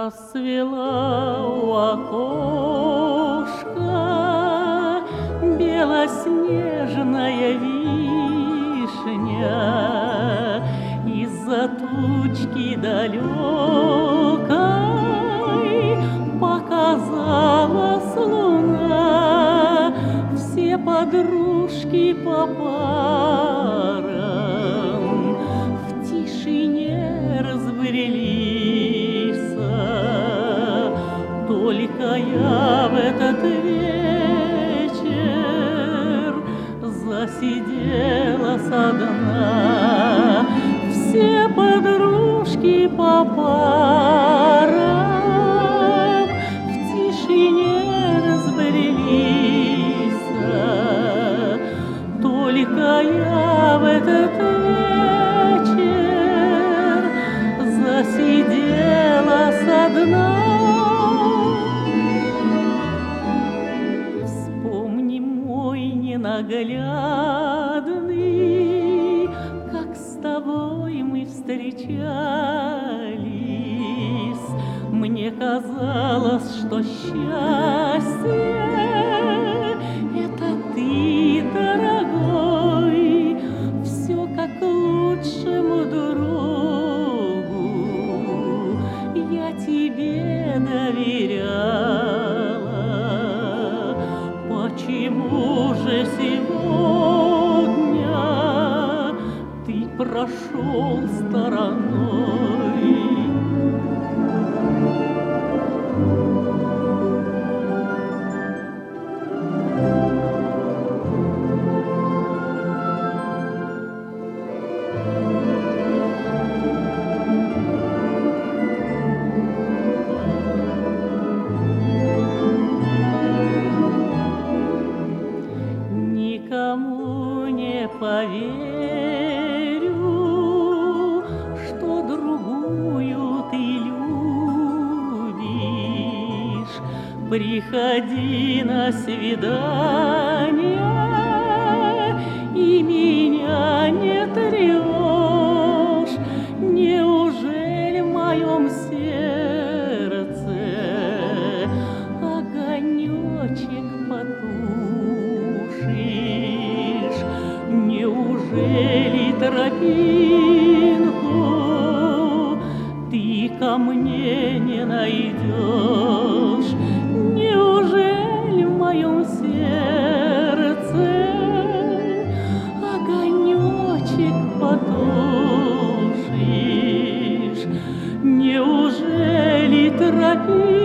Расцвела у окошка белоснежная вишня, из-за тучки далекой показалась луна. Все подружки по парам в тишине разбрелись. Только я в этот вечер засиделась одна. Все подружки по парам в тишине разбрелись. Только я в этот вечер засиделась одна. Ненаглядный, как с тобой мы встречались. Мне казалось, что счастье — это ты, дорогой, все как лучшему другу я тебе доверяла. Почему же сегодня ты прошел стороной? Никому не поверю, что другую ты любишь. Приходи на свидание и меня не тревожь. Неужели в моем сердце огонечек потушишь? Неужели тропинку ты ко мне не найдешь? Неужели в моем сердце огонечек потушишь? Неужели тропинку